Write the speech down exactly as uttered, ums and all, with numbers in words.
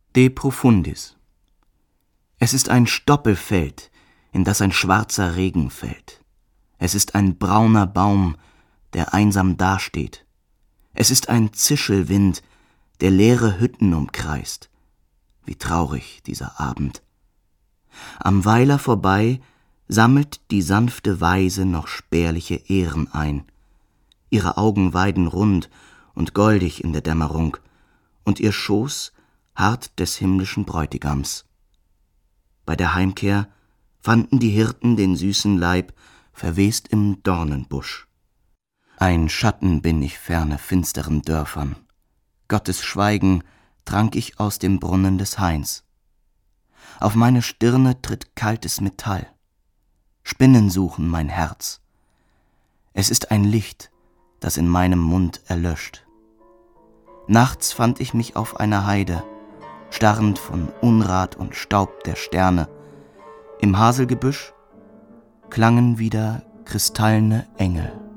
De profundis. Es ist ein Stoppelfeld, in das ein schwarzer Regen fällt. Es ist ein brauner Baum, der einsam dasteht. Es ist ein Zischelwind, der leere Hütten umkreist. Wie traurig dieser Abend. Am Weiler vorbei sammelt die sanfte Waise noch spärliche Ähren ein. Ihre Augen weiden rund und goldig in der Dämmerung, und ihr Schoß harrt des himmlischen Bräutigams. Bei der Heimkehr fanden die Hirten den süßen Leib verwest im Dornenbusch. Ein Schatten bin ich ferne finsteren Dörfern. Gottes Schweigen trank ich aus dem Brunnen des Hains. Auf meine Stirne tritt kaltes Metall. Spinnen suchen mein Herz. Es ist ein Licht, das in meinem Mund erlöscht. Nachts fand ich mich auf einer Heide, starrend von Unrat und Staub der Sterne. Im Haselgebüsch klangen wieder kristallene Engel.